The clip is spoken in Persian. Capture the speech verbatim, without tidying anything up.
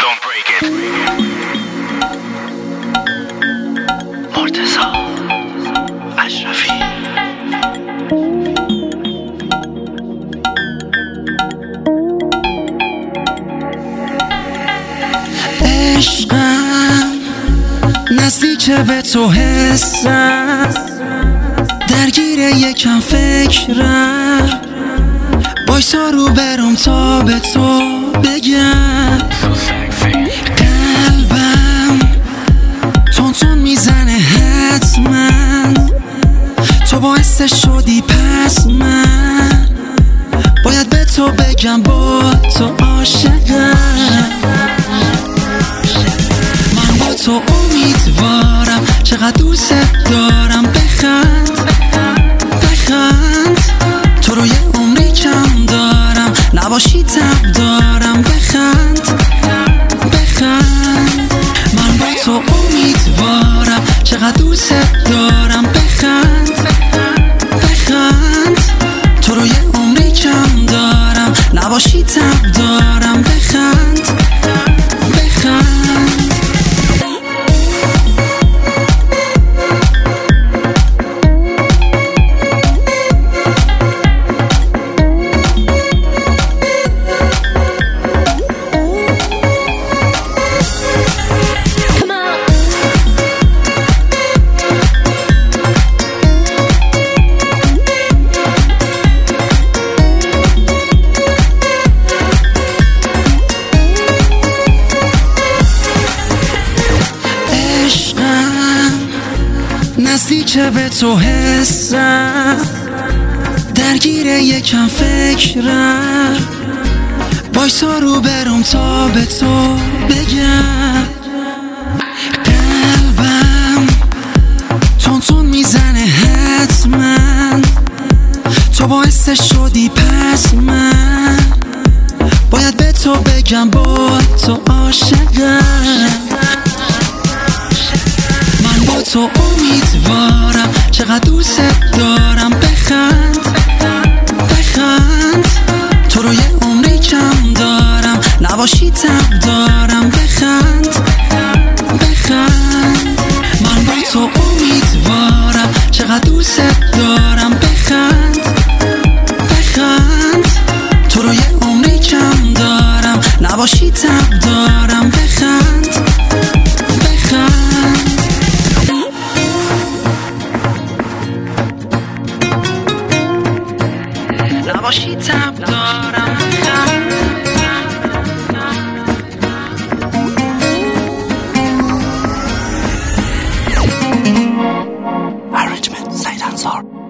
Don't break it. مرتضی اشرفی. عشقم نزدیک به تو حسم، درگیر یکم فکرم، بایستا رو برم تا به تو بگم. قلبم تون تون میزنه حتما، تو باعث شدی پس من باید به تو بگم با تو عاشقم. من با تو امیدوارم، چقدر دوست دارم. بخند بخند، تو رو یه عمری کم دارم، نباشی تب دارم. بخند بخند، من با تو امیدوارم، چقدر دوست دارم. بخند بخند، تو رو یه عمری کم دارم، نباشی تب دارم. بخند بخند. نزدیک به تو حسم، درگیر یکم فکرم، بایستا رو برم تا به تو بگم. قلبم تون تون میزنه حتما، تو باعث شدی پس من باید به تو بگم با تو عاشقم. من با تو امیدوارم، چقدر دوست دارم. بخند بخند، تو رو یه عمری کم دارم، نباشی تب دارم. بخند بخند، من با تو امیدوارم، چقدر دوست دارم. بخند بخند، تو رو یه عمری کم دارم، نباشی تب دارم. بخند بخند. نباشی تب دارم. Arrangement سعید انصار.